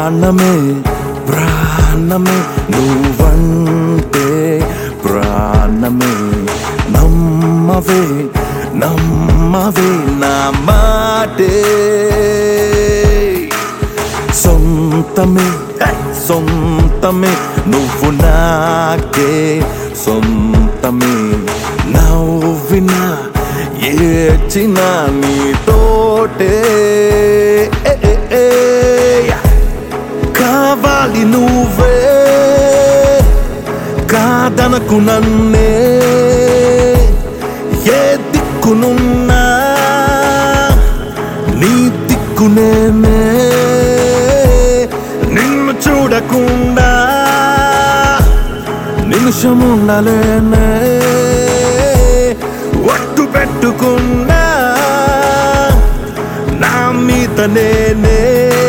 ప్రాణమే ప్రాణమే నువ్వంటే ప్రాణమే నమ్మవే నమ్మవే నా మాటే సొంతమే సొంతమే నువ్వు నాకే సొంతమే నవ్వినా ఏడ్చినా నీతోటే కావాలి నువ్వే కాదనకు నన్నే ఏ దిక్కునున్నా నీ దిక్కునేనే నిన్ను చూడకుండా నిమిషముండలేనే ఒట్టు పెట్టుకున్నా నా మీద నేనే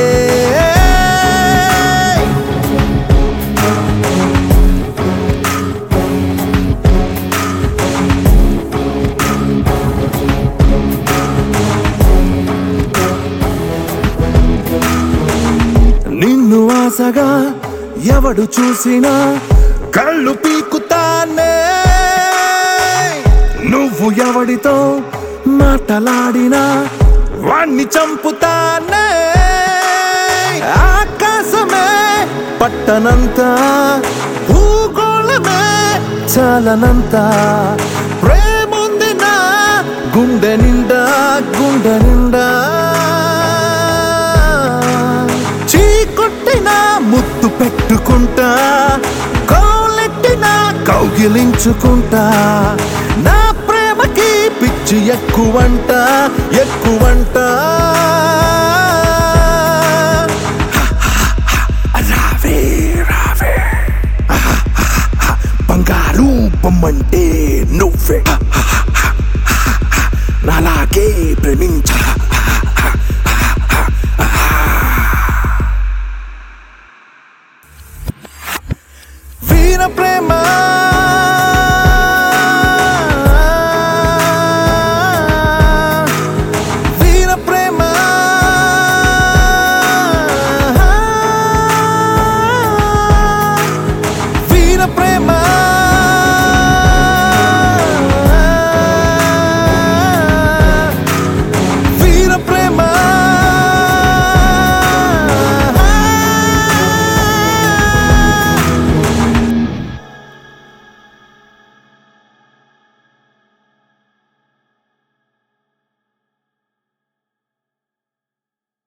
నిన్ను ఆశగా ఎవడు చూసినా కళ్ళు పీకుతానే నువ్వు ఎవడితో మాటలాడినా వాణ్ణి చంపుతానే ఆకాశమే పట్టనంత భూగోళమే చాలనంత ప్రేముంది నా గుండె నిండా గుండె నిండా చీకొట్టినా ముత్తు పెట్టుకుంటా కోలెట్టినా కౌగిలించుకుంటా నా ప్రేమకి పిచ్చి ఎక్కువంట ఎక్కువంట